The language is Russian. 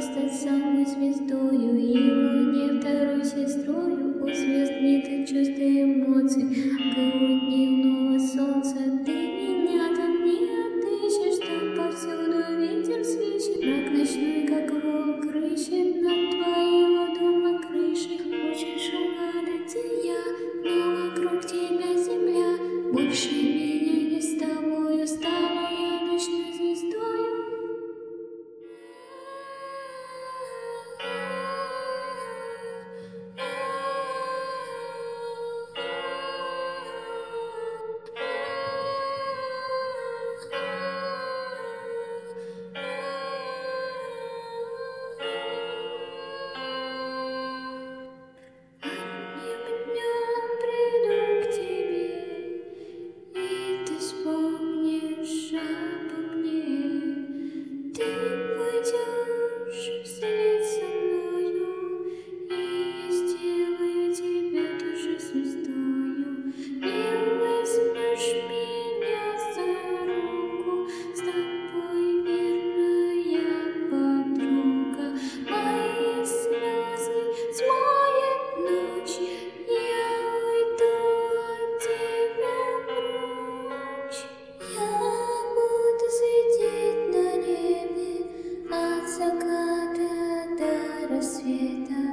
стать самой звездою, и мне второй сестрою. У звезд нет и чувств и эмоций, как у дневного солнца. Ты меня там не отыщешь, там повсюду ветер свищет, мрак ночной, как волк, рыщет над твоего дома крышей. Хочешь угадать, где я, но вокруг тебя земля. Больше меня не с тобою, стала я ночной звездою. Заката до рассвета.